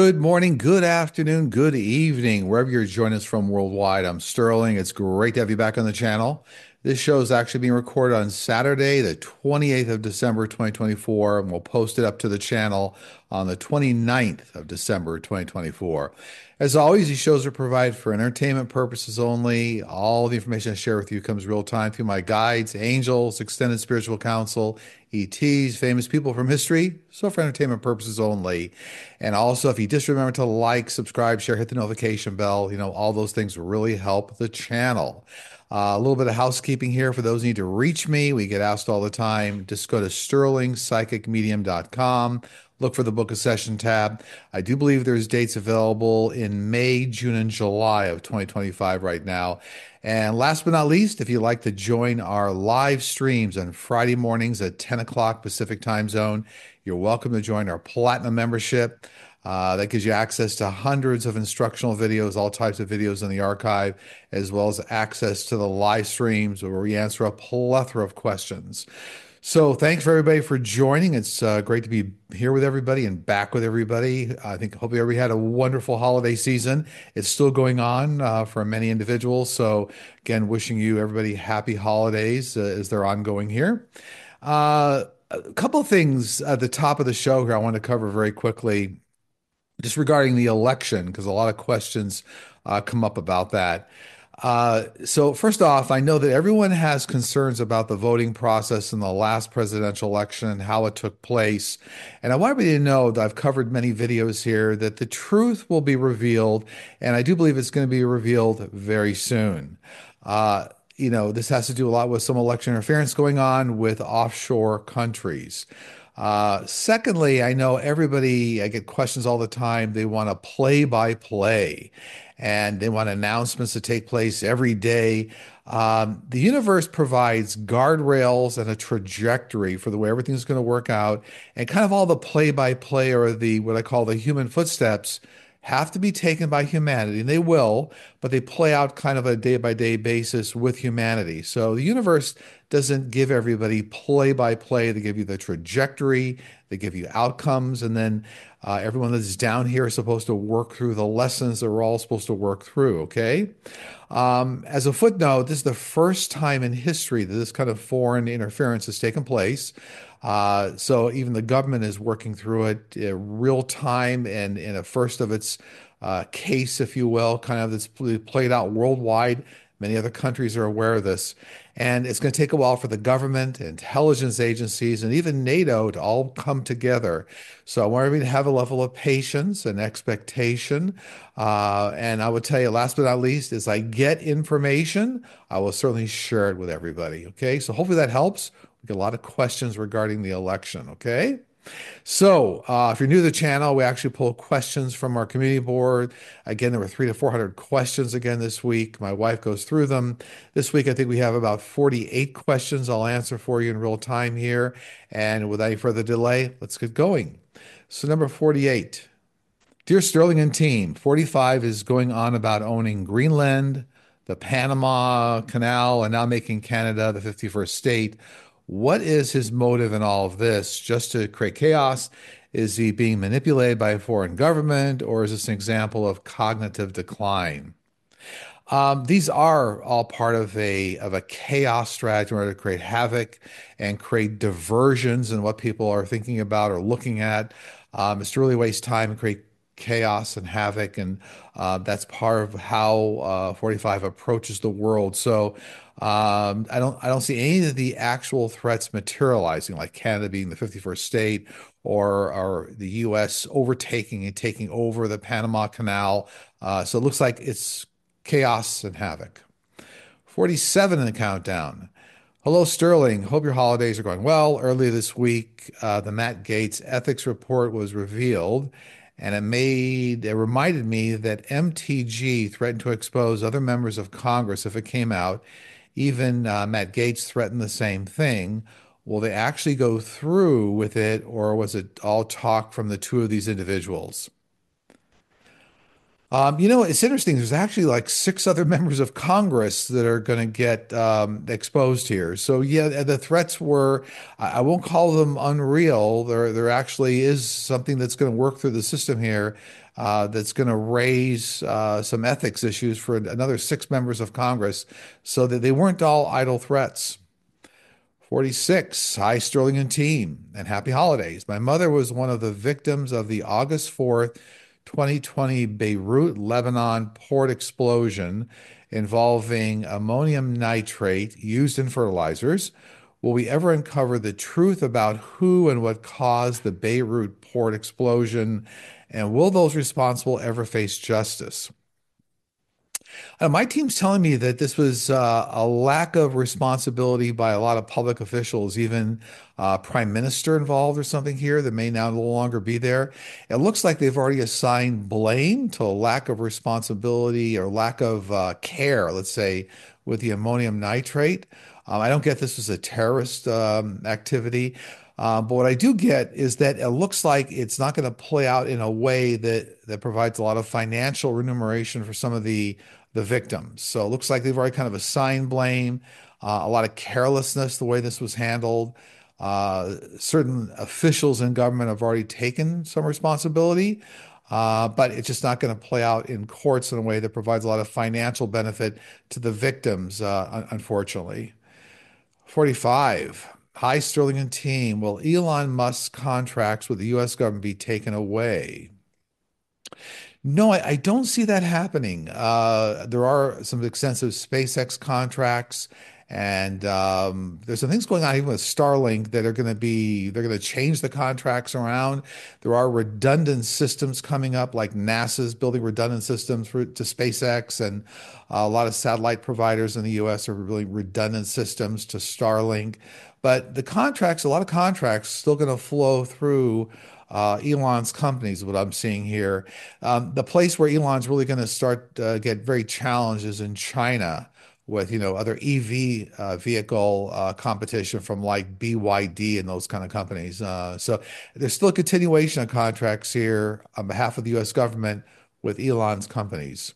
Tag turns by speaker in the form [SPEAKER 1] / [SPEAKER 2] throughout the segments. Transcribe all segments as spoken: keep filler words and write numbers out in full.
[SPEAKER 1] Good morning, good afternoon, good evening, wherever you're joining us from worldwide. I'm Sterling. It's great to have you back on the channel. This show is actually being recorded on Saturday, the twenty-eighth of December, twenty twenty-four, and we'll post it up to the channel on the twenty-ninth of December, twenty twenty-four. As always, these shows are provided for entertainment purposes only. All the information I share with you comes real time through my guides, angels, extended spiritual counsel, E Ts, famous people from history, so for entertainment purposes only. And also, if you just remember to like, subscribe, share, hit the notification bell, you know, all those things really help the channel. Uh, a little bit of housekeeping here for those who need to reach me. We get asked all the time. Just go to sterling psychic medium dot com. Look for the Book a Session tab. I do believe there's dates available in May, June, and July of twenty twenty-five right now. And last but not least, if you'd like to join our live streams on Friday mornings at ten o'clock Pacific time zone, you're welcome to join our Platinum membership. Uh, that gives you access to hundreds of instructional videos, all types of videos in the archive, as well as access to the live streams where we answer a plethora of questions. So thanks for everybody for joining. It's uh, great to be here with everybody and back with everybody. I think hopefully everybody had a wonderful holiday season. It's still going on uh, for many individuals. So again, wishing you everybody happy holidays uh, as they're ongoing here. Uh, a couple of things at the top of the show here I want to cover very quickly, just regarding the election, because a lot of questions uh, come up about that. Uh, so first off, I know that everyone has concerns about the voting process in the last presidential election and how it took place. And I want everybody to know that I've covered many videos here that the truth will be revealed, and I do believe it's going to be revealed very soon. Uh, you know, this has to do a lot with some election interference going on with offshore countries. Uh, secondly, I know everybody, I get questions all the time. They want a play by play and they want announcements to take place every day. Um, the universe provides guardrails and a trajectory for the way everything's going to work out. And kind of all the play by play or the what I call the human footsteps have to be taken by humanity, and they will, but they play out kind of a day by day basis with humanity. So the universe doesn't give everybody play by play. They give you the trajectory, they give you outcomes, and then uh, everyone that's down here is supposed to work through the lessons that we're all supposed to work through, okay? Um, as a footnote, this is the first time in history that this kind of foreign interference has taken place. Uh, so even the government is working through it uh, real time and in a first of its uh, case, if you will, kind of that's played out worldwide. Many other countries are aware of this. And it's going to take a while for the government, intelligence agencies, and even NATO to all come together. So I want everybody to have a level of patience and expectation. Uh, and I would tell you, last but not least, as I get information, I will certainly share it with everybody. Okay. So hopefully that helps. We get a lot of questions regarding the election. Okay. So, uh, if you're new to the channel, we actually pull questions from our community board. Again, there were three to four hundred questions again this week. My wife goes through them. This week, I think we have about forty-eight questions I'll answer for you in real time here. And without any further delay, let's get going. So, number forty-eight. Dear Sterling and team, forty-five is going on about owning Greenland, the Panama Canal, and now making Canada the fifty-first state. What is his motive in all of this? Just to create chaos? Is he being manipulated by a foreign government, or is this an example of cognitive decline? Um, these are all part of a of a chaos strategy in order to create havoc and create diversions in what people are thinking about or looking at. Um, it's to really waste time and create chaos and havoc, and uh, that's part of how uh, forty-five approaches the world. So um, I don't I don't see any of the actual threats materializing, like Canada being the fifty-first state, or or the U S overtaking and taking over the Panama Canal. Uh, so it looks like it's chaos and havoc. forty-seven in the countdown. Hello, Sterling. Hope your holidays are going well. Earlier this week, uh, the Matt Gaetz ethics report was revealed, and it made it reminded me that M T G threatened to expose other members of Congress if it came out. Even uh, Matt Gaetz threatened the same thing. Will they actually go through with it, or was it all talk from the two of these individuals? Um, you know, it's interesting. There's actually like six other members of Congress that are going to get um, exposed here. So yeah, the threats were, I I won't call them unreal. There, there actually is something that's going to work through the system here uh, that's going to raise uh, some ethics issues for another six members of Congress, so that they weren't all idle threats. forty-six, hi Sterling and team, and happy holidays. My mother was one of the victims of the August fourth, twenty twenty Beirut, Lebanon port explosion involving ammonium nitrate used in fertilizers. Will we ever uncover the truth about who and what caused the Beirut port explosion? And will those responsible ever face justice? Uh, my team's telling me that this was uh, a lack of responsibility by a lot of public officials, even uh, prime minister involved or something here that may now no longer be there. It looks like they've already assigned blame to a lack of responsibility or lack of uh, care, let's say, with the ammonium nitrate. Um, I don't get this as a terrorist um, activity. Uh, but what I do get is that it looks like it's not going to play out in a way that that provides a lot of financial remuneration for some of the the victims. So it looks like they've already kind of assigned blame, uh, a lot of carelessness the way this was handled. Uh, certain officials in government have already taken some responsibility, uh, but it's just not going to play out in courts in a way that provides a lot of financial benefit to the victims, uh, un- unfortunately. forty-five. Hi, Sterling and team. Will Elon Musk's contracts with the U S government be taken away? No, I, I don't see that happening. Uh, there are some extensive SpaceX contracts, and um, there's some things going on even with Starlink that are going to be, they're going to change the contracts around. There are redundant systems coming up, like NASA's building redundant systems for, to SpaceX, and uh, a lot of satellite providers in the U S are building redundant systems to Starlink. But the contracts, a lot of contracts, still going to flow through uh, Elon's companies, what I'm seeing here. Um, the place where Elon's really going to start uh, get very challenged is in China with, you know, other E V uh, vehicle uh, competition from like B Y D and those kind of companies. Uh, so there's still a continuation of contracts here on behalf of the U S government with Elon's companies.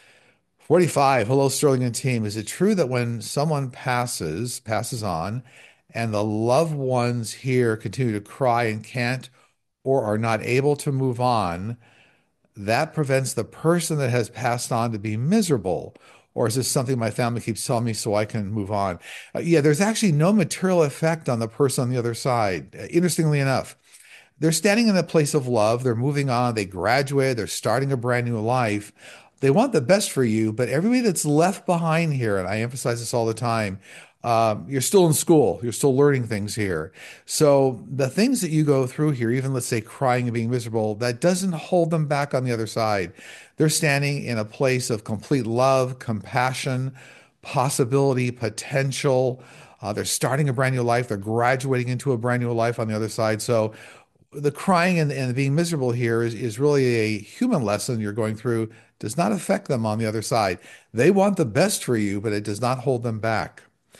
[SPEAKER 1] forty-five, hello, Sterling and team. Is it true that when someone passes, passes on, and the loved ones here continue to cry and can't or are not able to move on, that prevents the person that has passed on to be miserable? Or is this something my family keeps telling me so I can move on? Uh, yeah, there's actually no material effect on the person on the other side. Uh, interestingly enough, they're standing in a place of love. They're moving on. They graduate. They're starting a brand new life. They want the best for you, but everybody that's left behind here, and I emphasize this all the time, um, you're still in school. You're still learning things here. So the things that you go through here, even let's say crying and being miserable, that doesn't hold them back on the other side. They're standing in a place of complete love, compassion, possibility, potential. Uh, they're starting a brand new life. They're graduating into a brand new life on the other side. So the crying and, and being miserable here is, is really a human lesson you're going through, does not affect them on the other side. They want the best for you, but it does not hold them back.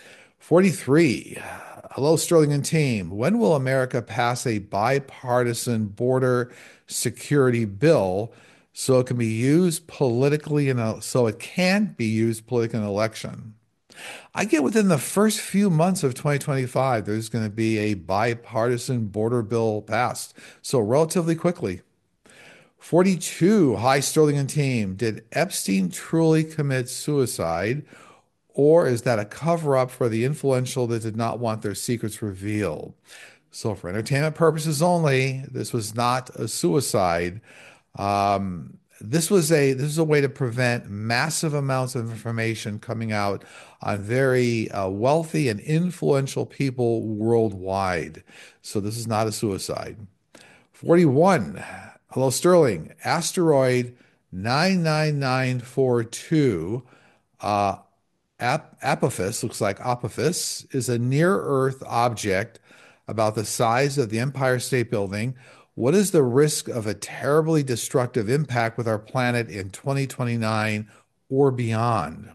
[SPEAKER 1] forty-three. Hello, Sterling and team. When will America pass a bipartisan border security bill so it can be used politically in a, so it can be used politically in an election? I get within the first few months of twenty twenty-five, there's going to be a bipartisan border bill passed. So relatively quickly. forty-two, hi Sterling and team. Did Epstein truly commit suicide, or is that a cover up for the influential that did not want their secrets revealed? So, for entertainment purposes only, this was not a suicide. Um, this was a this is a way to prevent massive amounts of information coming out on very uh, wealthy and influential people worldwide. So this is not a suicide. forty-one. Hello, Sterling. Asteroid nine nine nine four two, uh, Ap Apophis, looks like Apophis, is a near-Earth object about the size of the Empire State Building. What is the risk of a terribly destructive impact with our planet in twenty twenty-nine or beyond?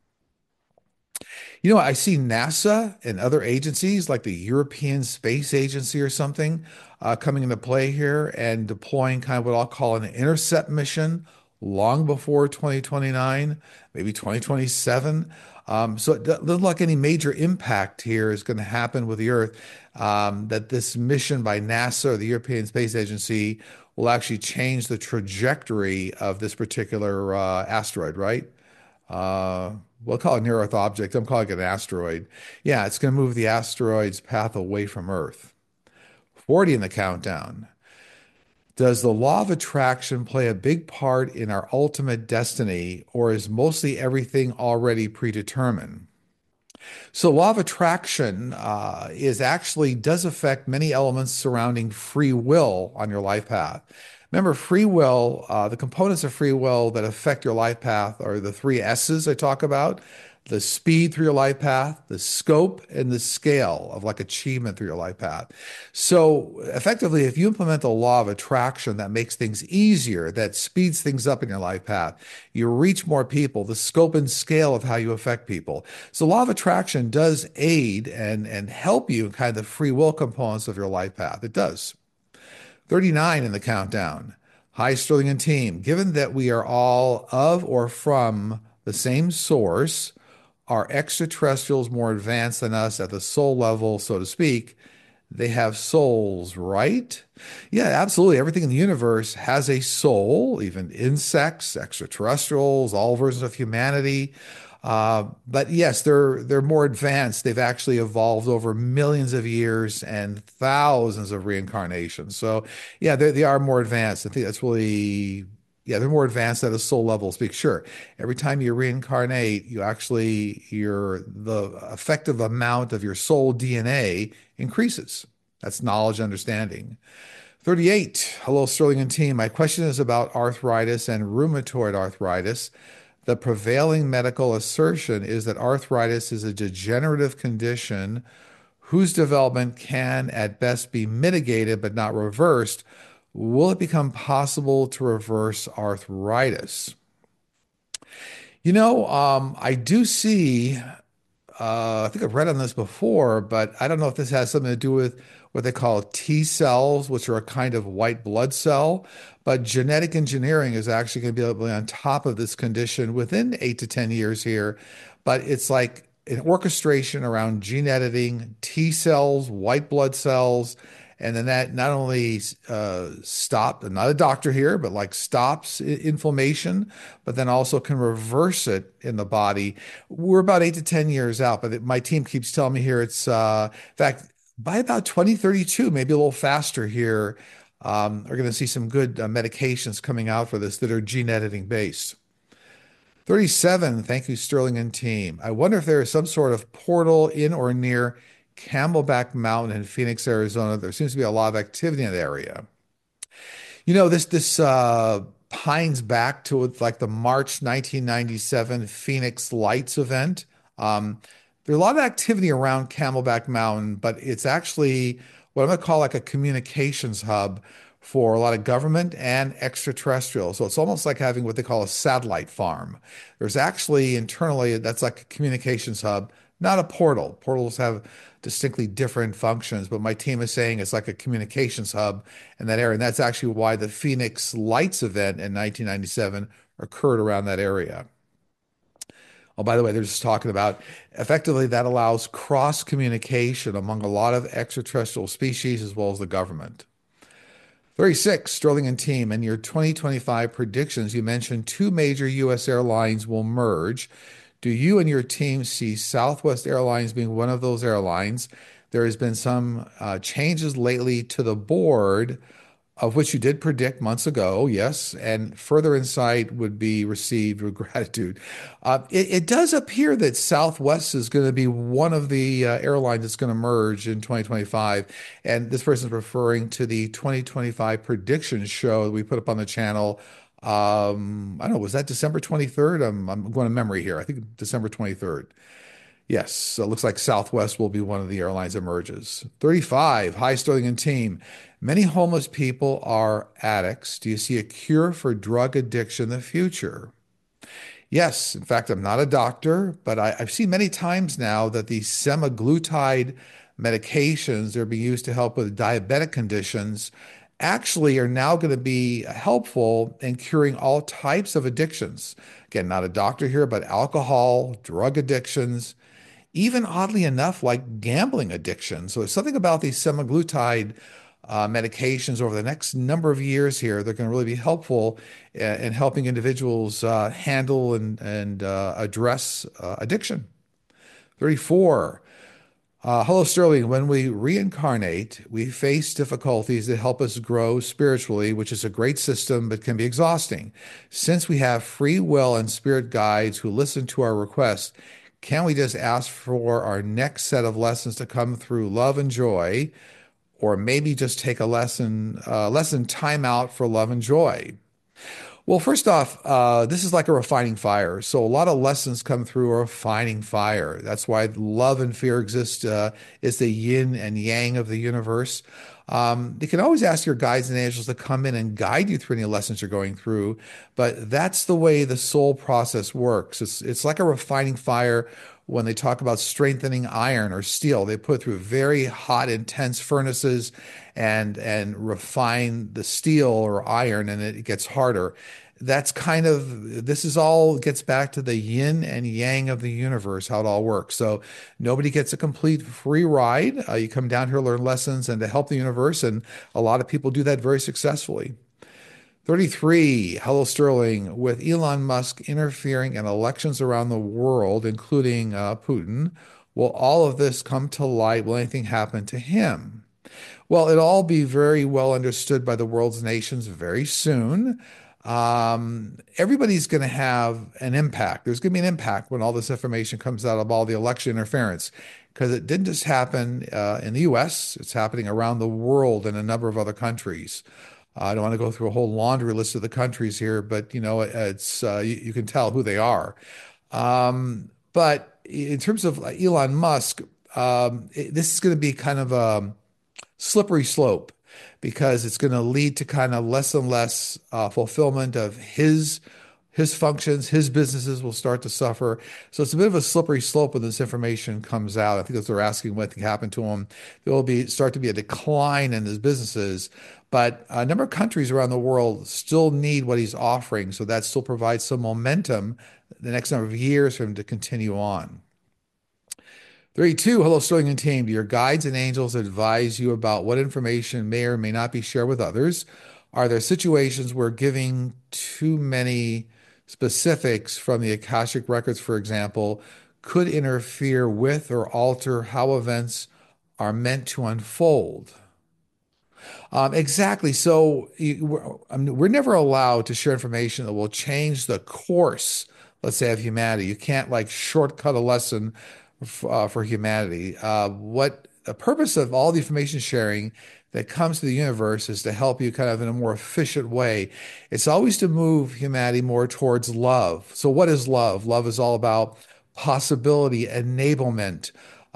[SPEAKER 1] You know, I see NASA and other agencies like the European Space Agency or something uh, coming into play here and deploying kind of what I'll call an intercept mission long before twenty twenty-nine, maybe twenty twenty-seven. Um, so it doesn't look like any major impact here is going to happen with the Earth. Um, that this mission by NASA or the European Space Agency will actually change the trajectory of this particular uh, asteroid, right? Uh, we'll call it near Earth object. I'm calling it an asteroid. Yeah, it's going to move the asteroid's path away from Earth. forty in the countdown. Does the law of attraction play a big part in our ultimate destiny, or is mostly everything already predetermined? So, law of attraction uh, is actually does affect many elements surrounding free will on your life path. Remember, free will, uh, the components of free will that affect your life path are the three S's I talk about: the speed through your life path, the scope, and the scale of like achievement through your life path. So effectively, if you implement the law of attraction, that makes things easier, that speeds things up in your life path. You reach more people, the scope and scale of how you affect people. So law of attraction does aid and, and help you in kind of the free will components of your life path. It does. thirty-nine in the countdown. Hi, Sterling and team. Given that we are all of or from the same source, are extraterrestrials more advanced than us at the soul level, so to speak? They have souls, right? Yeah, absolutely. Everything in the universe has a soul, even insects, extraterrestrials, all versions of humanity. Uh, but yes, they're they're more advanced. They've actually evolved over millions of years and thousands of reincarnations. So yeah, they they are more advanced. I think that's really yeah, they're more advanced at a soul level. Speak sure. Every time you reincarnate, you actually your the effective amount of your soul D N A increases. That's knowledge, understanding. thirty-eight. Hello, Sterling and team. My question is about arthritis and rheumatoid arthritis. The prevailing medical assertion is that arthritis is a degenerative condition whose development can at best be mitigated but not reversed. Will it become possible to reverse arthritis? You know, um, I do see uh, I think I've read on this before, but I don't know if this has something to do with what they call T cells, which are a kind of white blood cell. But genetic engineering is actually going to be able to be on top of this condition within eight to ten years here. But it's like an orchestration around gene editing, T cells, white blood cells, and then that not only uh, stop, I'm not a doctor here, but like stops inflammation, but then also can reverse it in the body. We're about eight to ten years out, but my team keeps telling me here it's, uh, in fact, by about twenty thirty-two, maybe a little faster here, um, are going to see some good uh, medications coming out for this that are gene editing based. thirty-seven, thank you, Sterling and team. I wonder if there is some sort of portal in or near Camelback Mountain in Phoenix, Arizona. There seems to be a lot of activity in that area. You know, this this uh, pines back to like the March nineteen ninety-seven Phoenix Lights event. Um, there's a lot of activity around Camelback Mountain, but it's actually what I'm going to call like a communications hub for a lot of government and extraterrestrial. So it's almost like having what they call a satellite farm. There's actually internally, that's like a communications hub, not a portal. Portals have distinctly different functions, but my team is saying it's like a communications hub in that area. And that's actually why the Phoenix Lights event in nineteen ninety-seven occurred around that area. Oh, by the way, they're just talking about effectively that allows cross communication among a lot of extraterrestrial species as well as the government. thirty-six, Sterling and team, in your twenty twenty-five predictions, you mentioned two major U S airlines will merge. Do you and your team see Southwest Airlines being one of those airlines? There has been some uh, changes lately to the board, of which you did predict months ago, yes, and further insight would be received with gratitude. Uh, it, it does appear that Southwest is going to be one of the uh, airlines that's going to merge in twenty twenty-five. And this person is referring to the twenty twenty-five predictions show that we put up on the channel. Um, I don't know, was that December twenty-third? I'm, I'm going to memory here. I think December twenty-third. Yes, so it looks like Southwest will be one of the airlines that merges. thirty-five, hi Sterling and team. Many homeless people are addicts. Do you see a cure for drug addiction in the future? Yes, in fact, I'm not a doctor, but I, I've seen many times now that these semaglutide medications, they're being used to help with diabetic conditions. actually are now going to be helpful in curing all types of addictions. Again, not a doctor here, but alcohol, drug addictions, even oddly enough, like gambling addiction. So there's something about these semaglutide uh, medications over the next number of years here that can really be helpful in, in helping individuals uh, handle and, and uh, address uh, addiction. thirty-four. Uh, hello, Sterling. When we reincarnate, we face difficulties that help us grow spiritually, which is a great system but can be exhausting. Since we have free will and spirit guides who listen to our requests, can we just ask for our next set of lessons to come through love and joy, or maybe just take a lesson, uh, lesson time out for love and joy? Well, first off, uh, this is like a refining fire. So a lot of lessons come through a refining fire. That's why love and fear exist. Uh, it's the yin and yang of the universe. Um, you can always ask your guides and angels to come in and guide you through any lessons you're going through, but that's the way the soul process works. It's it's like a refining fire. When they talk about strengthening iron or steel, they put it through very hot, intense furnaces and and refine the steel or iron, and it gets harder. That's kind of, this is all gets back to the yin and yang of the universe, how it all works. So nobody gets a complete free ride. Uh, you come down here, learn lessons, and to help the universe, and a lot of people do that very successfully. thirty-three, hello Sterling. With Elon Musk interfering in elections around the world, including uh, Putin, will all of this come to light? Will anything happen to him? Well, it'll all be very well understood by the world's nations very soon. Um, everybody's going to have an impact. There's going to be an impact when all this information comes out of all the election interference, because it didn't just happen uh, in the U S, it's happening around the world in a number of other countries. Uh, I don't want to go through a whole laundry list of the countries here, but you know, it's uh, you, you can tell who they are. Um, but in terms of Elon Musk, um, it, this is going to be kind of a slippery slope, because it's going to lead to kind of less and less uh, fulfillment of his his functions. His businesses will start to suffer. So it's a bit of a slippery slope when this information comes out. I think that's what they're asking what can happen to him. There will be start to be a decline in his businesses, but a number of countries around the world still need what he's offering. So that still provides some momentum the next number of years for him to continue on. thirty-two, hello, Sterling and team. Do your guides and angels advise you about what information may or may not be shared with others? Are there situations where giving too many specifics from the Akashic records, for example, could interfere with or alter how events are meant to unfold? Um, exactly. So you, we're, I mean, we're never allowed to share information that will change the course, let's say, of humanity. You can't like shortcut a lesson f- uh, for humanity. Uh, what the purpose of all the information sharing that comes to the universe is to help you kind of in a more efficient way. It's always to move humanity more towards love. So what is love? Love is all about possibility, enablement,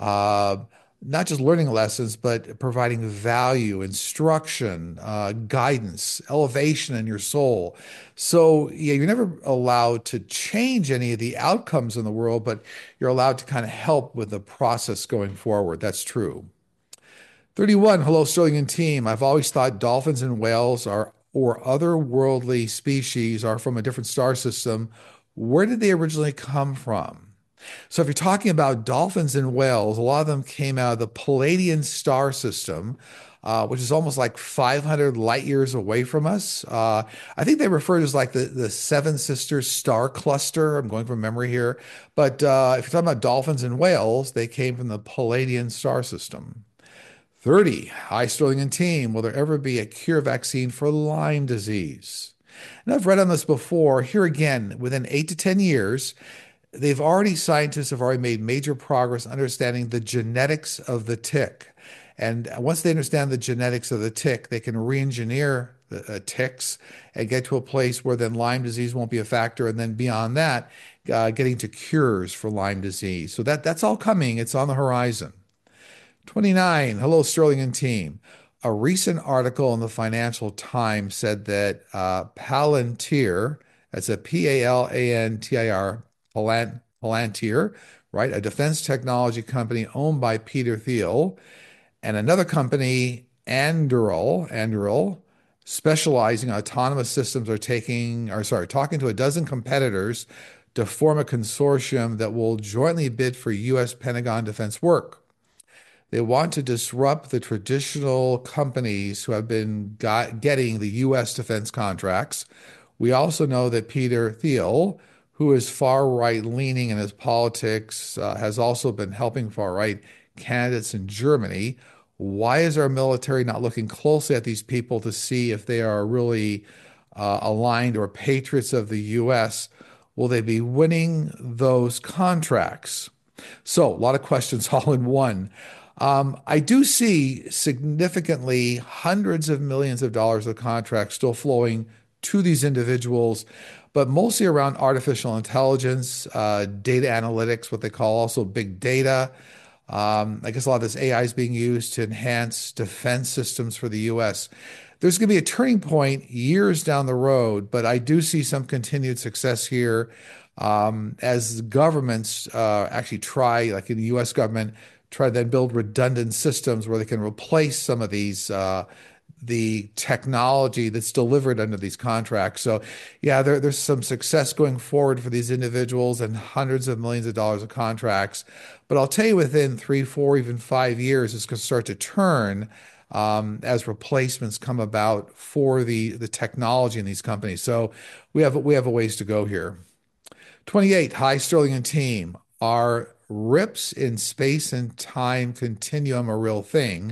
[SPEAKER 1] uh, not just learning lessons, but providing value, instruction, uh, guidance, elevation in your soul. So, yeah, you're never allowed to change any of the outcomes in the world, but you're allowed to kind of help with the process going forward. That's true. thirty-one, hello, Sterling and team. I've always thought dolphins and whales are or otherworldly species are from a different star system. Where did they originally come from? So if you're talking about dolphins and whales, a lot of them came out of the Palladian star system, uh, which is almost like five hundred light years away from us. Uh, I think they refer to it as like the, the Seven Sisters star cluster. I'm going from memory here. But uh, if you're talking about dolphins and whales, they came from the Palladian star system. thirty, hi, Sterling and team. Will there ever be a cure vaccine for Lyme disease? And I've read on this before. Here again, within eight to ten years, they've already, scientists have already made major progress understanding the genetics of the tick. And once they understand the genetics of the tick, they can re-engineer the uh, ticks and get to a place where then Lyme disease won't be a factor. And then beyond that, uh, getting to cures for Lyme disease. So that that's all coming. It's on the horizon. twenty-nine, hello, Sterling and team. A recent article in the Financial Times said that uh, Palantir, that's a P A L A N T I R, Palant, Palantir, right? A defense technology company owned by Peter Thiel, and another company, Anduril, Anduril, specializing in autonomous systems are taking, or sorry, talking to a dozen competitors to form a consortium that will jointly bid for U S. Pentagon defense work. They want to disrupt the traditional companies who have been got, getting the U S defense contracts. We also know that Peter Thiel, who is far right leaning in his politics, uh, has also been helping far right candidates in Germany. Why is our military not looking closely at these people to see if they are really uh, aligned or patriots of the U S? Will they be winning those contracts? So, a lot of questions all in one. Um, I do see significantly hundreds of millions of dollars of contracts still flowing to these individuals, but mostly around artificial intelligence, uh, data analytics, what they call also big data. Um, I guess a lot of this A I is being used to enhance defense systems for the U S. There's going to be a turning point years down the road, but I do see some continued success here um, as governments uh, actually try, like in the U S government, try to then build redundant systems where they can replace some of these uh, the technology that's delivered under these contracts. So, yeah, there, there's some success going forward for these individuals and hundreds of millions of dollars of contracts. But I'll tell you, within three, four, even five years, it's going to start to turn um, as replacements come about for the the technology in these companies. So we have we have a ways to go here. twenty-eight, hi Sterling and team. Are rips in space and time continuum a real thing?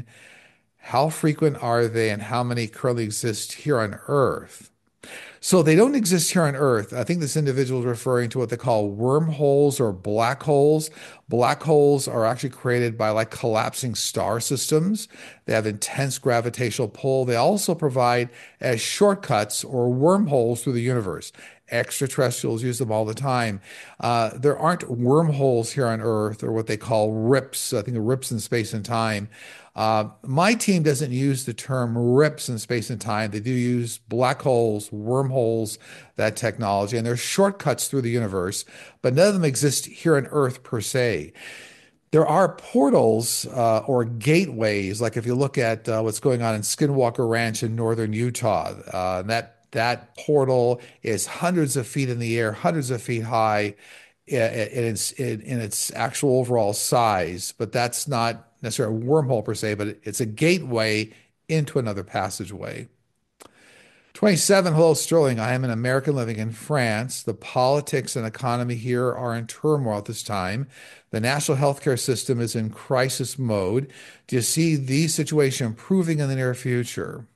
[SPEAKER 1] How frequent are they and how many currently exist here on Earth? So they don't exist here on Earth. I think this individual is referring to what they call wormholes or black holes. Black holes are actually created by like collapsing star systems. They have intense gravitational pull. They also provide as shortcuts or wormholes through the universe. Extraterrestrials use them all the time. Uh, there aren't wormholes here on Earth or what they call rips. I think rips in space and time. Uh, my team doesn't use the term rips in space and time. They do use black holes, wormholes, that technology, and there's shortcuts through the universe, but none of them exist here on Earth per se. There are portals uh, or gateways, like if you look at uh, what's going on in Skinwalker Ranch in northern Utah, uh, that that portal is hundreds of feet in the air, hundreds of feet high in its in, in its actual overall size, but that's not necessarily a wormhole per se, but it's a gateway into another passageway. twenty-seven, hello Sterling. I am an American living in France. The politics and economy here are in turmoil at this time. The national healthcare system is in crisis mode. Do you see the situation improving in the near future?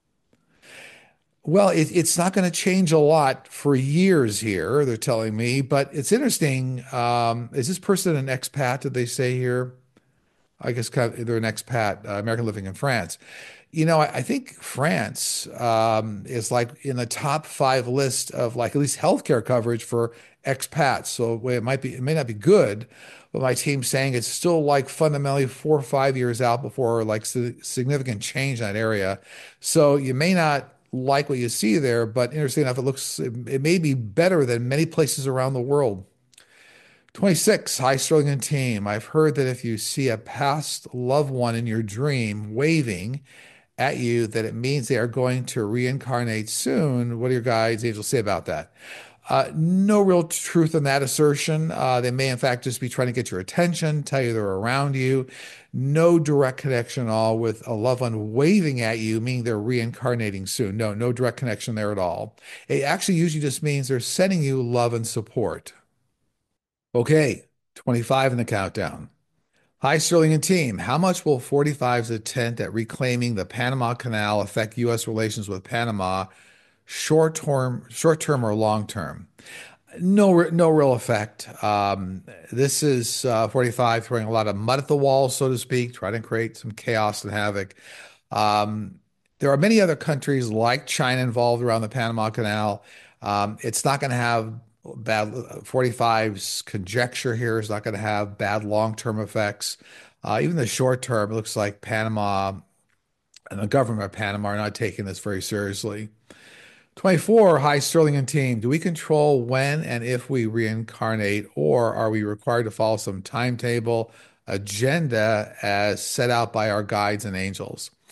[SPEAKER 1] Well, it, it's not going to change a lot for years here, they're telling me, but it's interesting. Um, is this person an expat, did they say here? I guess kind of, they're an expat, uh, American living in France. You know, I, I think France um, is like in the top five list of like at least healthcare coverage for expats. So well, it might be, it may not be good, but my team's saying it's still like fundamentally four or five years out before like si- significant change in that area. So you may not like what you see there, but interesting enough, it looks it, it may be better than many places around the world. twenty-six, hi Sterling and team. I've heard that if you see a past loved one in your dream waving at you, that it means they are going to reincarnate soon. What do your guides, angels say about that? Uh, no real truth in that assertion. Uh, they may, in fact, just be trying to get your attention, tell you they're around you. No direct connection at all with a loved one waving at you, meaning they're reincarnating soon. No, no direct connection there at all. It actually usually just means they're sending you love and support. Okay, twenty-five in the countdown. Hi, Sterling and team. How much will forty-five's attempt at reclaiming the Panama Canal affect U S relations with Panama, short term, short term or long term? No, no real effect. Um, this is uh, forty-five throwing a lot of mud at the wall, so to speak, trying to create some chaos and havoc. Um, there are many other countries like China involved around the Panama Canal. Um, it's not going to have bad forty-five's conjecture here is not going to have bad long-term effects. Uh, even the short term, it looks like Panama and the government of Panama are not taking this very seriously. twenty-four, hi Sterling and team. Do we control when and if we reincarnate, or are we required to follow some timetable, agenda as set out by our guides and angels?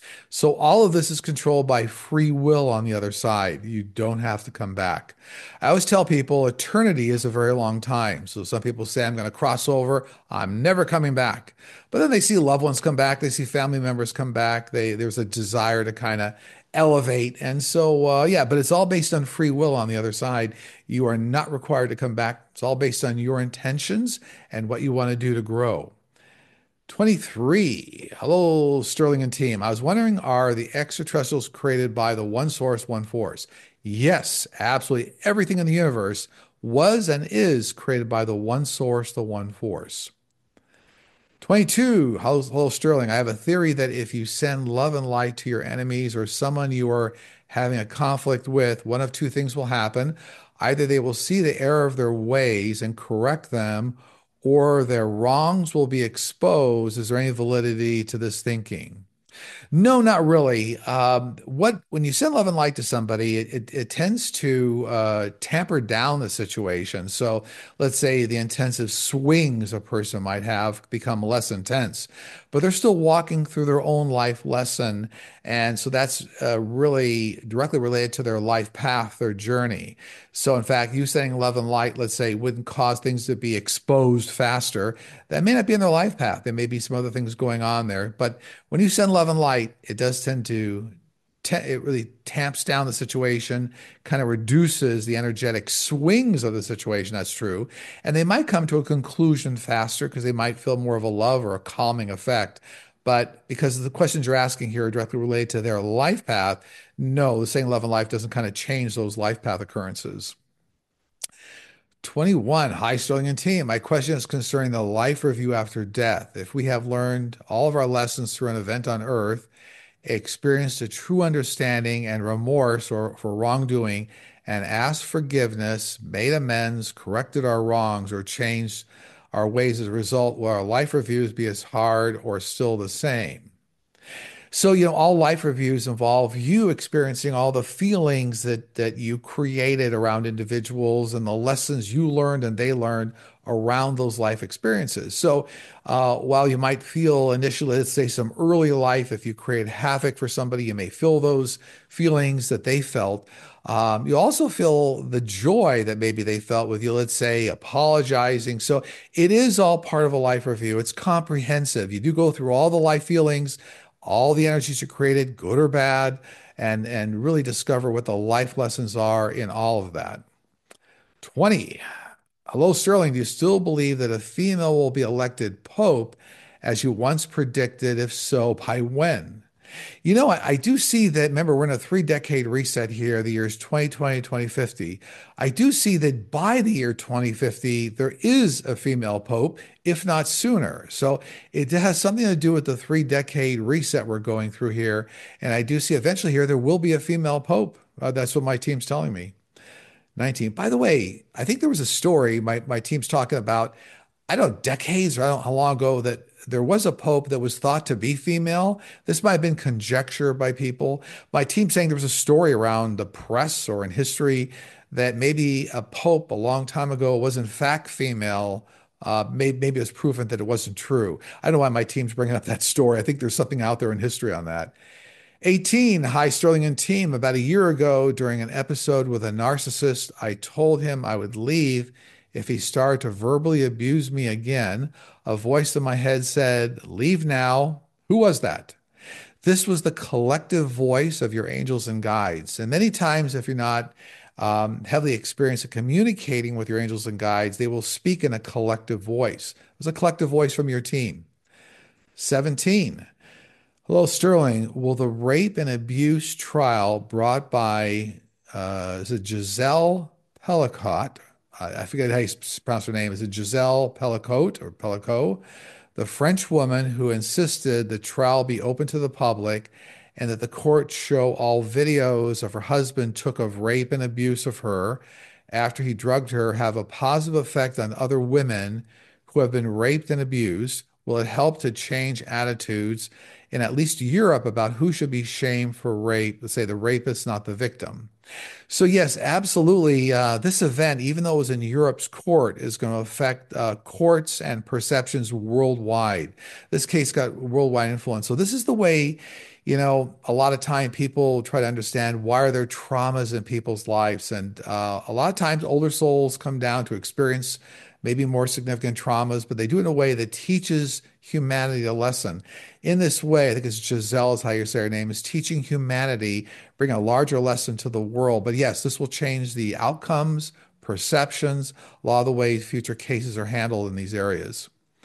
[SPEAKER 1] So all of this is controlled by free will on the other side. You don't have to come back. I always tell people eternity is a very long time. So some people say, I'm going to cross over. I'm never coming back. But then they see loved ones come back. They see family members come back. They, there's a desire to kind of elevate. And so, uh, yeah, but it's all based on free will on the other side. You are not required to come back. It's all based on your intentions and what you want to do to grow. twenty-three. Hello, Sterling and team. I was wondering, are the extraterrestrials created by the one source, one force? Yes, absolutely. Everything in the universe was and is created by the one source, the one force. twenty-two. Hello, hello, Sterling. I have a theory that if you send love and light to your enemies or someone you are having a conflict with, one of two things will happen. Either they will see the error of their ways and correct them, or their wrongs will be exposed. Is there any validity to this thinking? No, not really. Um, what when you send love and light to somebody, it, it, it tends to uh, tamper down the situation. So let's say the intensive swings a person might have become less intense, but they're still walking through their own life lesson. And so that's uh, really directly related to their life path, their journey. So in fact, you saying love and light, let's say, wouldn't cause things to be exposed faster. That may not be in their life path. There may be some other things going on there. But when you send love and light, it does tend to, it really tamps down the situation, kind of reduces the energetic swings of the situation. That's true. And they might come to a conclusion faster because they might feel more of a love or a calming effect. But because the questions you're asking here are directly related to their life path, no, the saying love and life doesn't kind of change those life path occurrences. twenty-one. Hi, Sterling and team. My question is concerning the life review after death. If we have learned all of our lessons through an event on Earth, experienced a true understanding and remorse or for wrongdoing, and asked forgiveness, made amends, corrected our wrongs, or changed our ways as a result, will our life reviews be as hard or still the same? So, you know, all life reviews involve you experiencing all the feelings that that you created around individuals and the lessons you learned and they learned around those life experiences. So, uh, while you might feel initially, let's say, some early life, if you create havoc for somebody, you may feel those feelings that they felt. Um, you also feel the joy that maybe they felt with you, let's say, apologizing. So it is all part of a life review. It's comprehensive. You do go through all the life feelings, all the energies you created, good or bad, and and really discover what the life lessons are in all of that. twenty. Hello, Sterling. Do you still believe that a female will be elected Pope as you once predicted? If so, by when? You know, I, I do see that. Remember, we're in a three decade reset here, the years twenty twenty, twenty fifty. I do see that by the year twenty fifty, there is a female pope, if not sooner. So it has something to do with the three decade reset we're going through here. And I do see eventually here there will be a female pope. Uh, that's what my team's telling me. nineteen. By the way, I think there was a story my, my team's talking about, I don't know, decades or I don't know how long ago, that there was a pope that was thought to be female. This might have been conjecture by people. My team saying there was a story around the press or in history that maybe a pope a long time ago was in fact female. Uh, maybe, maybe it was proven that it wasn't true. I don't know why my team's bringing up that story. I think there's something out there in history on that. eighteen. Hi, Sterling and team. About a year ago, during an episode with a narcissist, I told him I would leave if he started to verbally abuse me again. A voice in my head said, leave now. Who was that? This was the collective voice of your angels and guides. And many times, if you're not um, heavily experienced at communicating with your angels and guides, they will speak in a collective voice. It was a collective voice from your team. seventeen. Hello, Sterling. Will the rape and abuse trial brought by, uh, is it Giselle Pellicot? I forget how you pronounce her name. Is it Giselle Pellicot or Pellicot? The French woman who insisted the trial be open to the public and that the court show all videos of her husband took of rape and abuse of her after he drugged her have a positive effect on other women who have been raped and abused? Will it help to change attitudes in at least Europe about who should be shamed for rape? Let's say the rapist, not the victim. So yes, absolutely. Uh, this event, even though it was in Europe's court, is going to affect uh, courts and perceptions worldwide. This case got worldwide influence. So this is the way You know, a lot of time people try to understand why are there traumas in people's lives, and uh, a lot of times older souls come down to experience maybe more significant traumas, but they do it in a way that teaches humanity a lesson. In this way, I think it's Giselle is how you say her name, is teaching humanity, bring a larger lesson to the world. But yes, this will change the outcomes, perceptions, a lot of the way future cases are handled in these areas.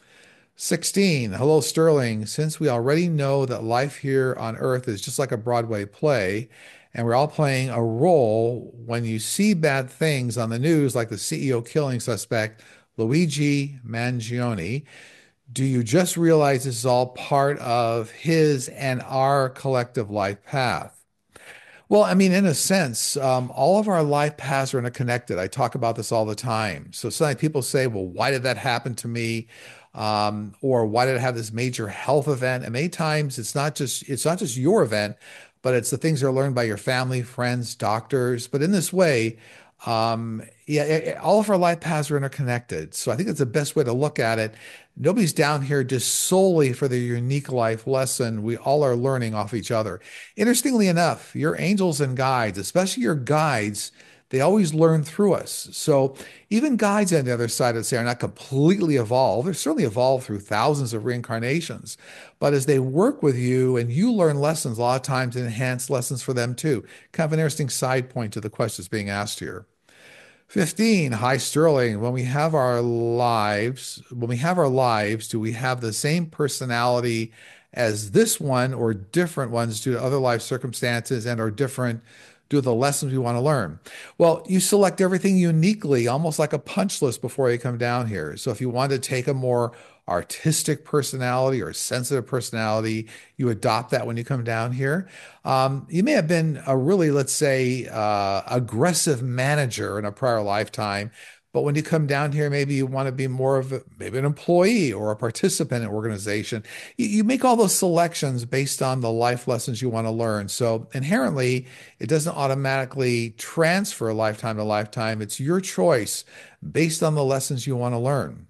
[SPEAKER 1] sixteen. Hello, Sterling. Since we already know that life here on Earth is just like a Broadway play, and we're all playing a role, when you see bad things on the news, like the C E O killing suspect, Luigi Mangione, do you just realize this is all part of his and our collective life path? Well, I mean, in a sense, um, all of our life paths are interconnected. I talk about this all the time. So sometimes people say, well, why did that happen to me? Um, or why did I have this major health event? And many times it's not just it's not just your event, but it's the things that are learned by your family, friends, doctors. But in this way, um, yeah, it- it- all of our life paths are interconnected. So I think it's the best way to look at it. Nobody's down here just solely for their unique life lesson. We all are learning off each other. Interestingly enough, your angels and guides, especially your guides, they always learn through us. So even guides on the other side, I'd say, are not completely evolved. They're certainly evolved through thousands of reincarnations. But as they work with you and you learn lessons, a lot of times enhance lessons for them too. Kind of an interesting side point to the questions being asked here. fifteen. Hi, Sterling. When we have our lives, when we have our lives, do we have the same personality as this one or different ones due to other life circumstances and are different due to the lessons we want to learn? Well, you select everything uniquely, almost like a punch list before you come down here. So if you want to take a more artistic personality or sensitive personality, you adopt that when you come down here. Um, you may have been a really, let's say, uh, aggressive manager in a prior lifetime, but when you come down here, maybe you want to be more of a, maybe an employee or a participant in an organization. You, you make all those selections based on the life lessons you want to learn. So inherently, it doesn't automatically transfer lifetime to lifetime. It's your choice based on the lessons you want to learn.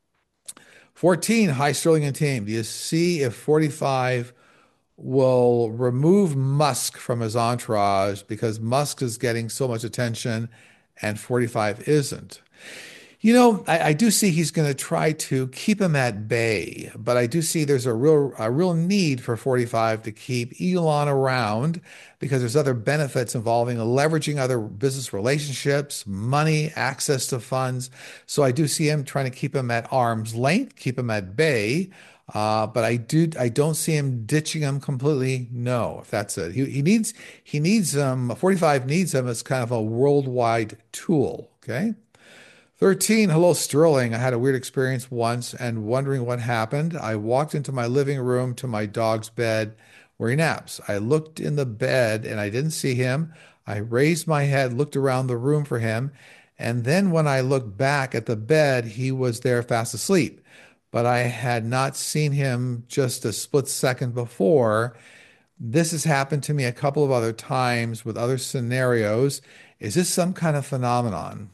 [SPEAKER 1] fourteen, Hi Sterling and team. Do you see if forty-five will remove Musk from his entourage because Musk is getting so much attention and forty-five isn't? You know, I, I do see he's going to try to keep him at bay, but I do see there's a real a real need for forty-five to keep Elon around because there's other benefits involving leveraging other business relationships, money, access to funds. So I do see him trying to keep him at arm's length, keep him at bay. Uh, but I do I don't see him ditching him completely. No, if that's it. He he needs he needs um forty-five needs him as kind of a worldwide tool. Okay. thirteen, hello, Sterling. I had a weird experience once and wondering what happened. I walked into my living room to my dog's bed where he naps. I looked in the bed and I didn't see him. I raised my head, looked around the room for him, and then when I looked back at the bed, he was there fast asleep. But I had not seen him just a split second before. This has happened to me a couple of other times with other scenarios. Is this some kind of phenomenon?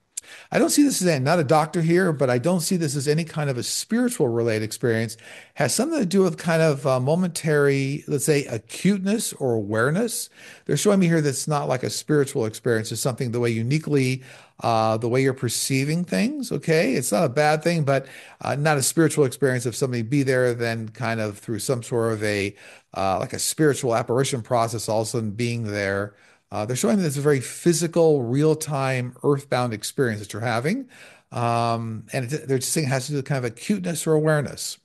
[SPEAKER 1] I don't see this as a, not a doctor here, but I don't see this as any kind of a spiritual related experience. It has something to do with kind of uh, momentary, let's say, acuteness or awareness. They're showing me here that's not like a spiritual experience. It's something the way uniquely, uh, the way you're perceiving things. Okay, it's not a bad thing, but uh, not a spiritual experience. If somebody be there, then kind of through some sort of a uh, like a spiritual apparition process, all of a sudden being there. Uh, they're showing that it's a very physical, real-time, earthbound experience that you're having. Um, and it, they're just saying it has to do with kind of acuteness or awareness.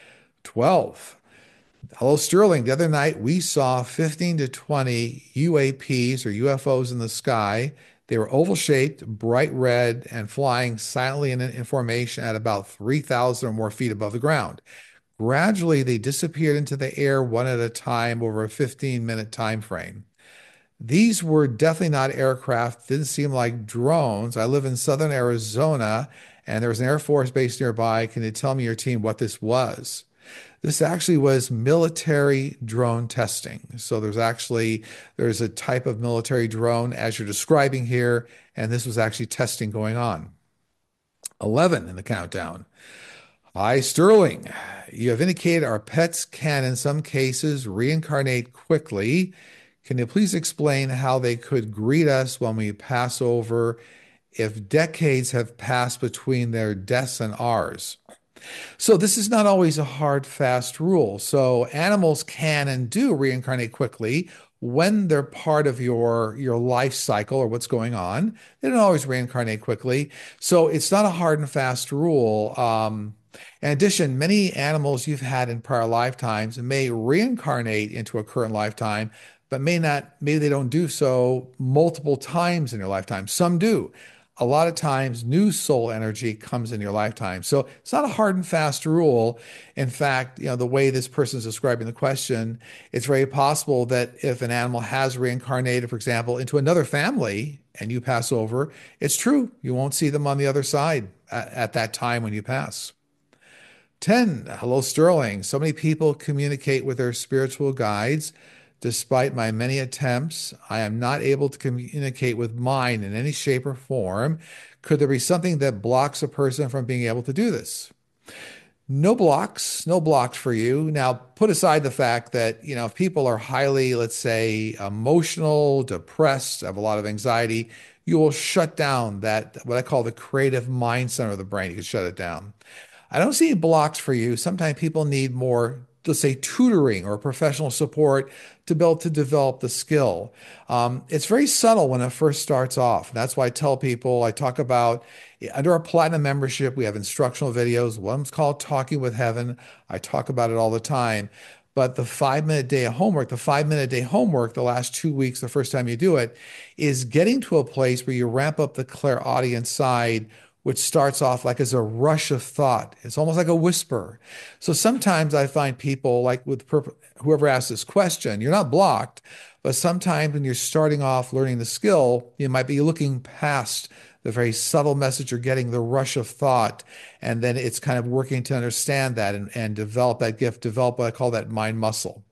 [SPEAKER 1] twelve. Hello, Sterling. The other night we saw fifteen to twenty U A Ps or U F Os in the sky. They were oval-shaped, bright red, and flying silently in, in formation at about three thousand or more feet above the ground. Gradually, they disappeared into the air one at a time over a fifteen-minute time frame. These were definitely not aircraft, didn't seem like drones. I live in southern Arizona and there was an Air Force base nearby. Can you tell me, your team, what this was? This actually was military drone testing. So there's actually there's a type of military drone as you're describing here, and this was actually testing going on. eleven in the countdown. Hi, Sterling. You have indicated our pets can, in some cases, reincarnate quickly. Can you please explain how they could greet us when we pass over if decades have passed between their deaths and ours? So this is not always a hard, fast rule. So animals can and do reincarnate quickly when they're part of your your life cycle or what's going on. They don't always reincarnate quickly. So it's not a hard and fast rule. Um, in addition, many animals you've had in prior lifetimes may reincarnate into a current lifetime, but may not, maybe they don't do so multiple times in your lifetime. Some do. A lot of times new soul energy comes in your lifetime. So it's not a hard and fast rule. In fact, you know, the way this person is describing the question, it's very possible that if an animal has reincarnated, for example, into another family and you pass over, it's true. You won't see them on the other side at, at that time when you pass. ten. Hello, Sterling. So many people communicate with their spiritual guides. Despite my many attempts, I am not able to communicate with mine in any shape or form. Could there be something that blocks a person from being able to do this? No blocks, no blocks for you. Now, put aside the fact that, you know, if people are highly, let's say, emotional, depressed, have a lot of anxiety, you will shut down that, what I call the creative mind center of the brain. You can shut it down. I don't see blocks for you. Sometimes people need more, let's say, tutoring or professional support to be able to develop the skill. Um, it's very subtle when it first starts off. That's why I tell people, I talk about under our platinum membership, we have instructional videos. One's called Talking with Heaven. I talk about it all the time. But the five minute day of homework, the five minute day homework, the last two weeks, the first time you do it, is getting to a place where you ramp up the clairaudient side, which starts off like as a rush of thought. It's almost like a whisper. So sometimes I find people, like with whoever asked this question, you're not blocked, but sometimes when you're starting off learning the skill, you might be looking past the very subtle message you're getting, the rush of thought, and then it's kind of working to understand that and, and develop that gift, develop what I call that mind muscle.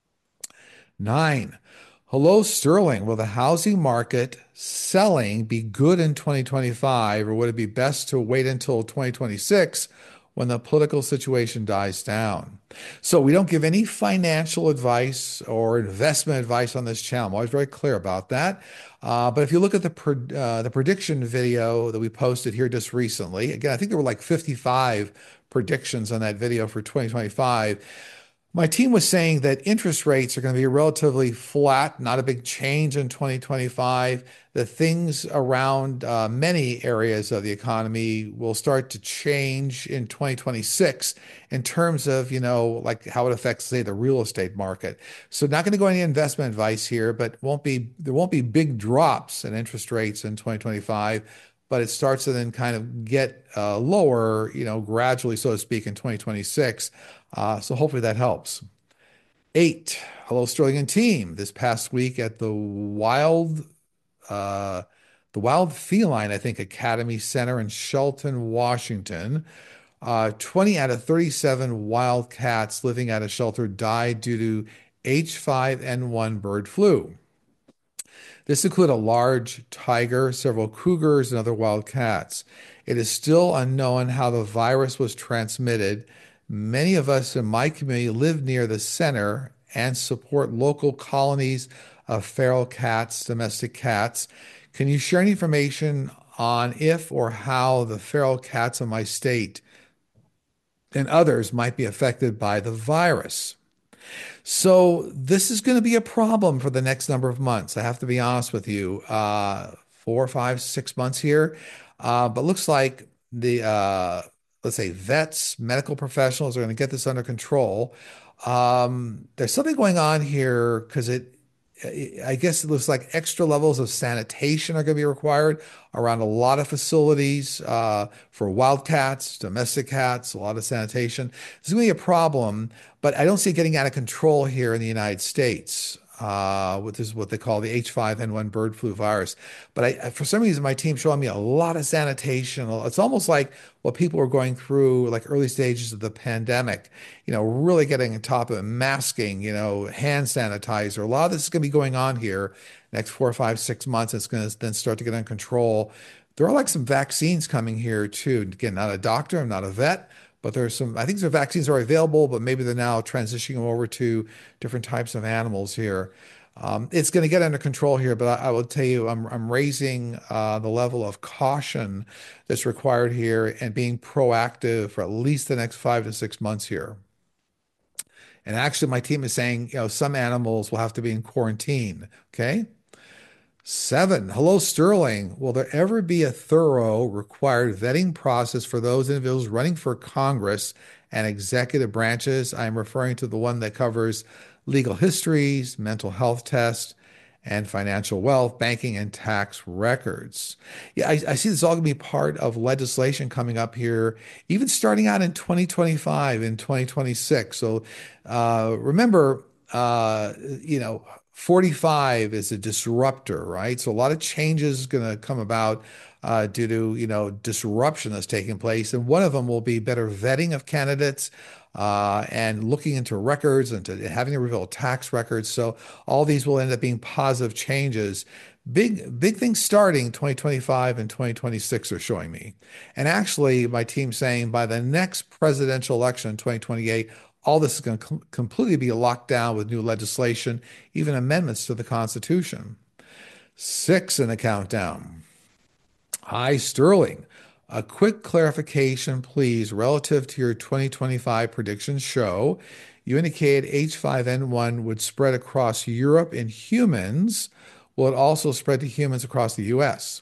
[SPEAKER 1] Nine. Hello, Sterling. Will the housing market selling be good in twenty twenty-five, or would it be best to wait until twenty twenty-six when the political situation dies down? So we don't give any financial advice or investment advice on this channel. I'm always very clear about that. Uh, but if you look at the pre uh, the prediction video that we posted here just recently, again, I think there were like fifty-five predictions on that video for twenty twenty-five. My team was saying that interest rates are going to be relatively flat, not a big change in twenty twenty-five. The things around uh, many areas of the economy will start to change in twenty twenty-six in terms of, you know, like how it affects, say, the real estate market. So not going to go any investment advice here, but won't be there won't be big drops in interest rates in twenty twenty-five, but it starts to then kind of get uh, lower, you know, gradually, so to speak, in twenty twenty-six. Uh, so hopefully that helps. Eight. Hello, Sterling and team. This past week at the Wild, uh, the Wild Feline, I think, Academy Center in Shelton, Washington, uh, twenty out of thirty-seven wild cats living at a shelter died due to H five N one bird flu. This included a large tiger, several cougars, and other wild cats. It is still unknown how the virus was transmitted. Many of us in my community live near the center and support local colonies of feral cats, domestic cats. Can you share any information on if or how the feral cats in my state and others might be affected by the virus? So this is going to be a problem for the next number of months. I have to be honest with you. Uh, four, five, six months here. Uh, but looks like the uh, let's say vets, medical professionals are going to get this under control. Um, there's something going on here because it I guess it looks like extra levels of sanitation are going to be required around a lot of facilities uh, for wildcats, domestic cats, a lot of sanitation. This is going to be a problem, but I don't see it getting out of control here in the United States. Uh, which is what they call the H five N one bird flu virus. But I, for some reason, my team's showing me a lot of sanitation. It's almost like what people were going through, like early stages of the pandemic, you know, really getting on top of it, masking, you know, hand sanitizer. A lot of this is going to be going on here next four, five, six months. It's going to then start to get under control. There are like some vaccines coming here too. Again, not a doctor, I'm not a vet, but there's some, I think some vaccines are available, but maybe they're now transitioning them over to different types of animals here. Um, it's going to get under control here, but I, I will tell you, I'm, I'm raising uh, the level of caution that's required here and being proactive for at least the next five to six months here. And actually, my team is saying, you know, some animals will have to be in quarantine. Okay. Seven. Hello, Sterling. Will there ever be a thorough required vetting process for those individuals running for Congress and executive branches? I'm referring to the one that covers legal histories, mental health tests, and financial wealth, banking, and tax records. Yeah, I, I see this all going to be part of legislation coming up here, even starting out in twenty twenty-five and twenty twenty-six. So uh, remember, uh, you know, forty-five is a disruptor, right? So a lot of changes is going to come about uh, due to, you know, disruption that's taking place. And one of them will be better vetting of candidates uh, and looking into records and to having to reveal tax records. So all these will end up being positive changes. Big, big things starting twenty twenty-five and twenty twenty-six are showing me. And actually, my team's saying by the next presidential election in twenty twenty-eight, all this is going to com completely be locked down with new legislation, even amendments to the Constitution. Six in the countdown. Hi, Sterling. A quick clarification, please, relative to your twenty twenty-five predictions show. You indicated H five N one would spread across Europe in humans. Will it also spread to humans across the U S?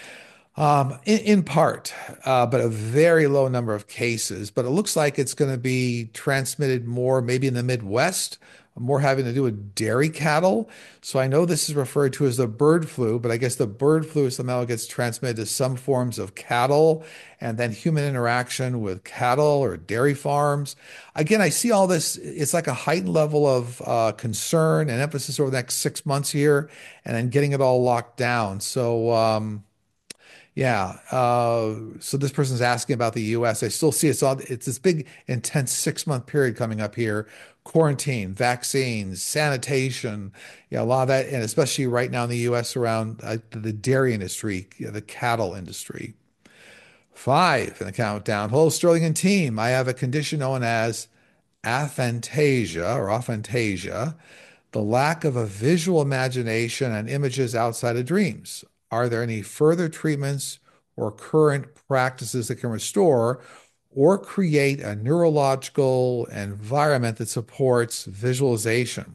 [SPEAKER 1] Um, in, in part, uh, but a very low number of cases. But it looks like it's going to be transmitted more, maybe in the Midwest, more having to do with dairy cattle. So I know this is referred to as the bird flu, but I guess the bird flu somehow gets transmitted to some forms of cattle and then human interaction with cattle or dairy farms. Again, I see all this, it's like a heightened level of uh, concern and emphasis over the next six months here, and then getting it all locked down. So, um, yeah. Uh, so this person's asking about the U S. I still see it's all, it's this big, intense six month period coming up here. Quarantine, vaccines, sanitation, yeah, a lot of that, and especially right now in the U S around uh, the dairy industry, you know, the cattle industry. Five in the countdown. Hello, Sterling and team. I have a condition known as aphantasia or aphantasia, the lack of a visual imagination and images outside of dreams. Are there any further treatments or current practices that can restore or create a neurological environment that supports visualization?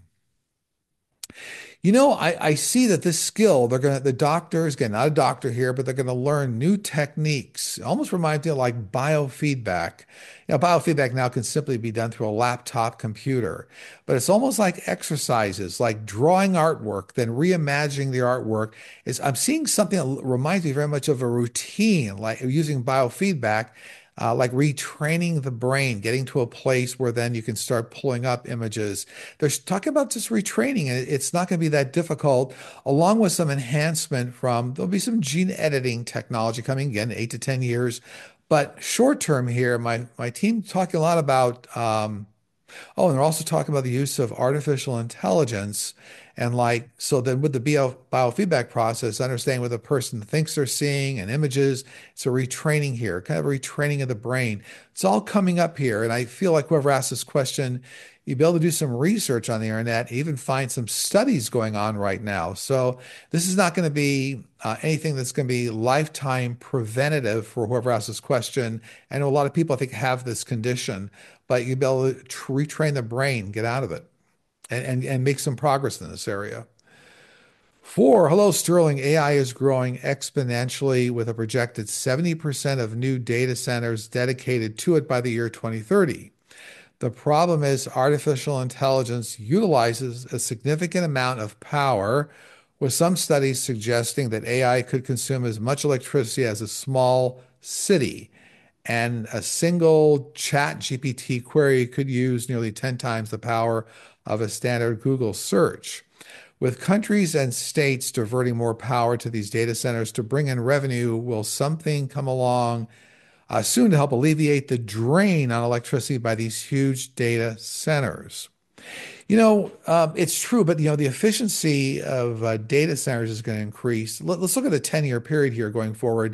[SPEAKER 1] You know, I, I see that this skill, they're going to, the doctors, again, not a doctor here, but they're going to learn new techniques. It almost reminds me of like biofeedback. You know, biofeedback now can simply be done through a laptop computer, but it's almost like exercises, like drawing artwork, then reimagining the artwork. Is I'm seeing something that reminds me very much of a routine, like using biofeedback uh, like retraining the brain, getting to a place where then you can start pulling up images. They're talking about just retraining, and it's not going to be that difficult, along with some enhancement from, there'll be some gene editing technology coming again, eight to ten years. But short term here, my, my team talking a lot about um, oh, and they're also talking about the use of artificial intelligence. And like, so then with the bio, biofeedback process, understanding what the person thinks they're seeing and images, it's a retraining here, kind of a retraining of the brain. It's all coming up here. And I feel like whoever asked this question, you'd be able to do some research on the internet, even find some studies going on right now. So this is not going to be uh, anything that's going to be lifetime preventative for whoever asked this question. I know a lot of people, I think, have this condition, but you'll be able to retrain the brain, get out of it, and, and, and make some progress in this area. Four, hello, Sterling. A I is growing exponentially with a projected seventy percent of new data centers dedicated to it by the year twenty thirty. The problem is artificial intelligence utilizes a significant amount of power, with some studies suggesting that A I could consume as much electricity as a small city. And a single chat G P T query could use nearly ten times the power of a standard Google search. With countries and states diverting more power to these data centers to bring in revenue, will something come along uh, soon to help alleviate the drain on electricity by these huge data centers? You know, um, it's true, but you know, the efficiency of uh, data centers is going to increase. Let, let's look at a ten-year period here going forward.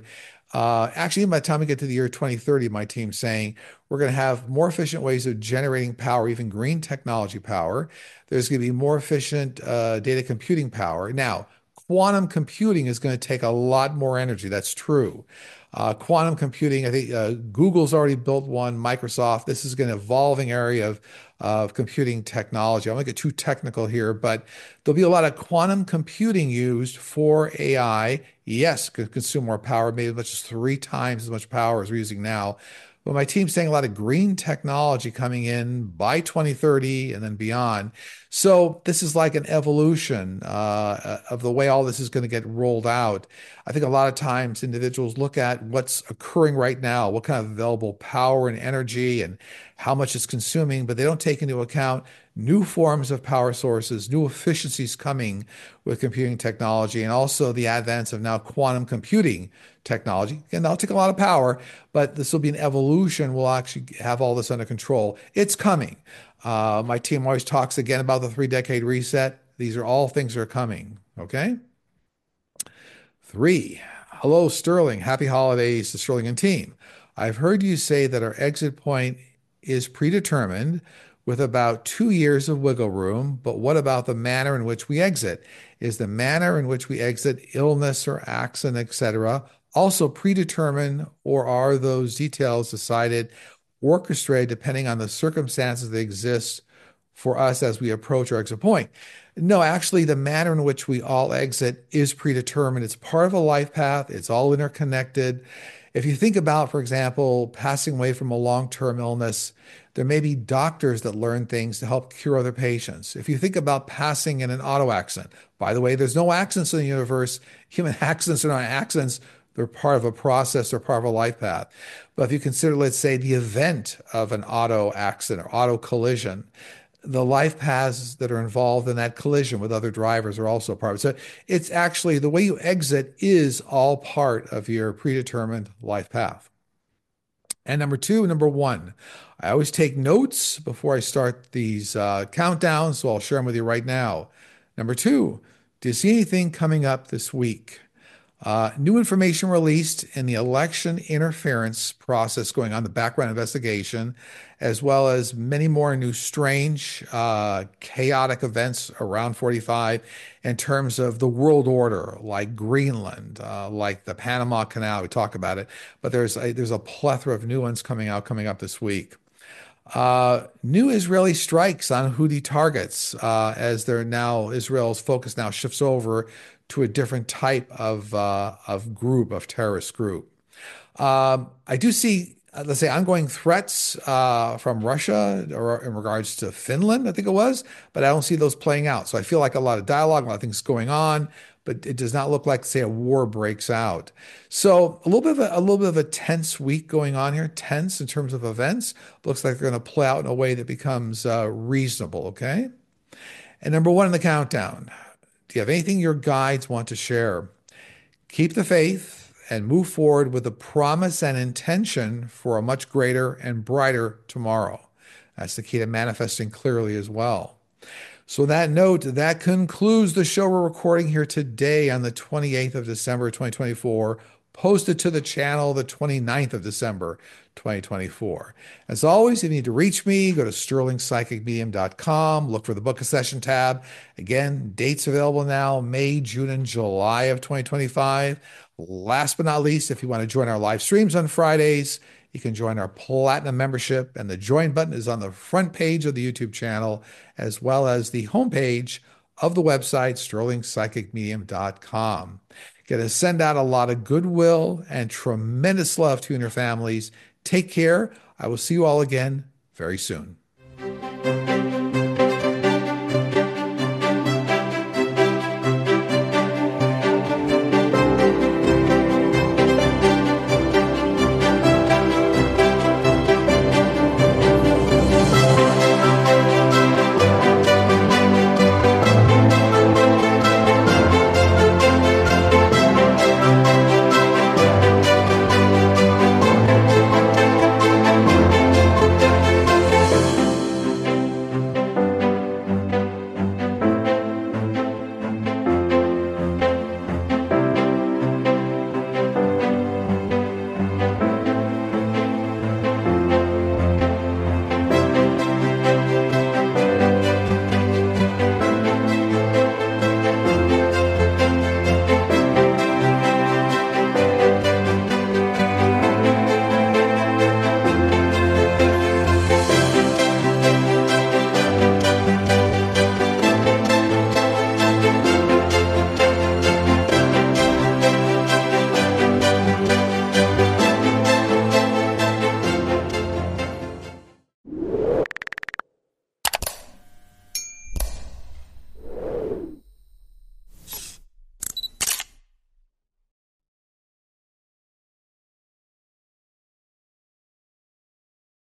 [SPEAKER 1] Uh, actually, by the time we get to the year twenty thirty, my team's saying we're going to have more efficient ways of generating power, even green technology power. There's going to be more efficient uh, data computing power. Now, quantum computing is going to take a lot more energy. That's true. Uh, quantum computing, I think uh, Google's already built one, Microsoft. This is an evolving area of, of computing technology. I won't get too technical here, but there'll be a lot of quantum computing used for A I. Yes, could consume more power, maybe as much as three times as much power as we're using now. But my team's saying a lot of green technology coming in by twenty thirty and then beyond. So this is like an evolution uh, of the way all this is going to get rolled out. I think a lot of times individuals look at what's occurring right now, what kind of available power and energy and how much it's consuming, but they don't take into account new forms of power sources, new efficiencies coming with computing technology, and also the advance of now quantum computing technology. And that'll take a lot of power, but this will be an evolution. We'll actually have all this under control. It's coming. Uh, my team always talks again about the three decade reset. These are all things that are coming. Okay. Three. Hello, Sterling. Happy holidays to Sterling and team. I've heard you say that our exit point is predetermined with about two years of wiggle room, but what about the manner in which we exit? Is the manner in which we exit illness or accident, et cetera, also predetermined, or are those details decided, orchestrated depending on the circumstances that exist for us as we approach our exit point? No, actually, the manner in which we all exit is predetermined. It's part of a life path. It's all interconnected. If you think about, for example, passing away from a long-term illness, there may be doctors that learn things to help cure other patients. If you think about passing in an auto accident, by the way, there's no accidents in the universe. Human accidents are not accidents. They're part of a process. They're part of a life path. But if you consider, let's say, the event of an auto accident or auto collision, the life paths that are involved in that collision with other drivers are also part of it. So it's actually the way you exit is all part of your predetermined life path. And number two, number one, I always take notes before I start these uh, countdowns, so I'll share them with you right now. Number two, do you see anything coming up this week? Uh, new information released in the election interference process going on, the background investigation, as well as many more new strange, uh, chaotic events around forty-five in terms of the world order, like Greenland, uh, like the Panama Canal. We talk about it, but there's a, there's a plethora of new ones coming out coming up this week. Uh, new Israeli strikes on Houthi targets uh, as they're now Israel's focus now shifts over to a different type of uh, of group of terrorist group. Um, I do see, uh, let's say, ongoing threats uh, from Russia or in regards to Finland, I think it was, but I don't see those playing out. So I feel like a lot of dialogue, a lot of things going on, but it does not look like, say, a war breaks out. So a little bit of a, a little bit of a tense week going on here, tense in terms of events. Looks like they're going to play out in a way that becomes uh, reasonable. Okay. And number one in the countdown. Do you have anything your guides want to share? Keep the faith and move forward with the promise and intention for a much greater and brighter tomorrow. That's the key to manifesting clearly as well. So that note, that concludes the show we're recording here today on the twenty-eighth of December, twenty twenty-four, posted to the channel the twenty-ninth of December, twenty twenty-four. As always, if you need to reach me, go to sterling psychic medium dot com, look for the book a session tab. Again, dates available now, May, June, and July of twenty twenty-five. Last but not least, if you want to join our live streams on Fridays, you can join our Platinum membership, and the join button is on the front page of the YouTube channel, as well as the homepage of the website, sterling psychic medium dot com. Going to send out a lot of goodwill and tremendous love to you and your families. Take care. I will see you all again very soon.